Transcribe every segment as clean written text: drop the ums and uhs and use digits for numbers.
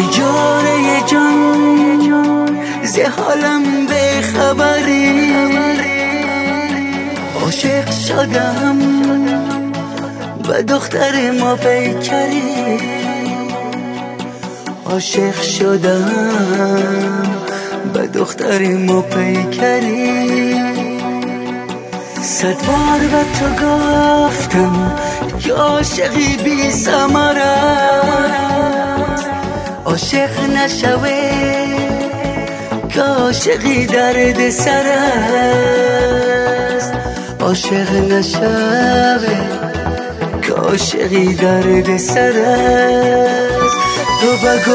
بیچاره جان ز حالم به خبری، عاشق شدم به دختر ما پیکری، عاشق شدم به دختر ما پیکری. 100 بار به تو گفتم که عاشقی بی ثمره، عاشق نشوه که عاشقی درد سر است، عاشق نشوه که عاشقی درد سر است. تو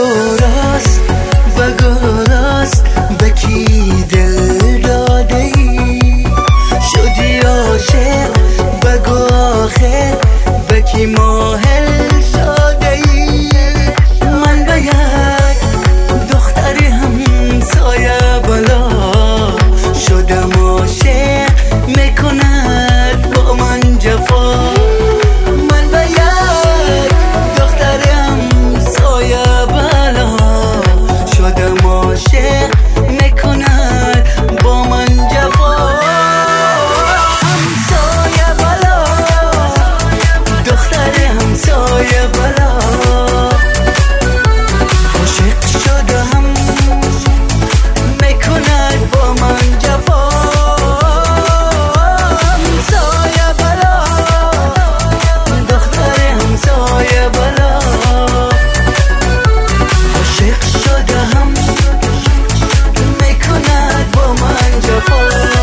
بگو راست به کی دل داده ای، شدی عاشق بگو آخر به کی ماهل شده ای. من به یک دختری همسایه بالا شدم، عاشق میکند با من جفا. من به یک دختری همسایه بالا شدم، عاشق میکند با من جفا. همسایه بالا دختر همسایه بالا، عاشق شدم میکند با من جفا. همسایه بالا دختر همسایه بالا، عاشق شدم میکند با من جفا.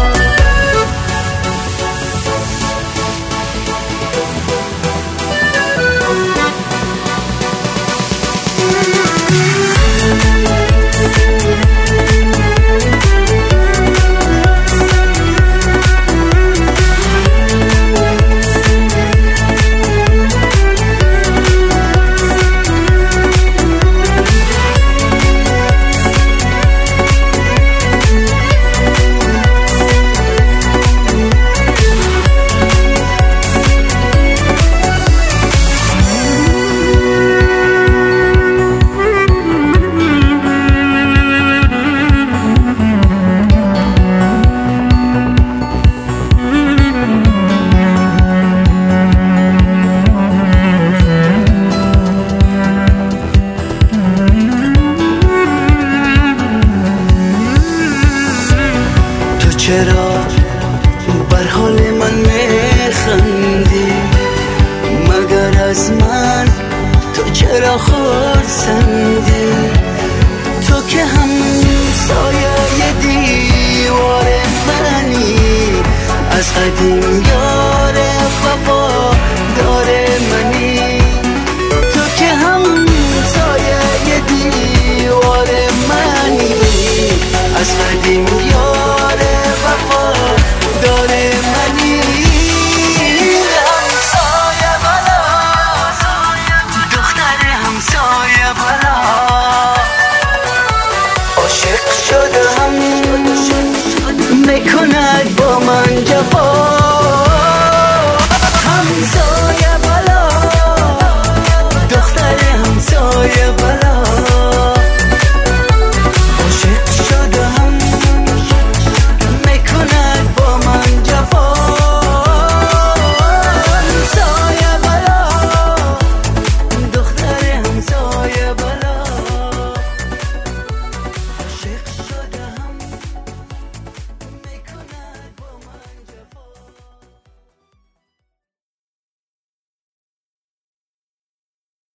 چرا بر حال من میخندی؟ مگر از من تو چرا خرسندی؟ تو که همسایه دیوار منی، از قدیم یار وفا دار منی. تو که همسایه دیوار منی، از قدیم یار وفا دار منی. همسایه بالا دختر همسایه بالا، عاشق شدم میکند با من جفا.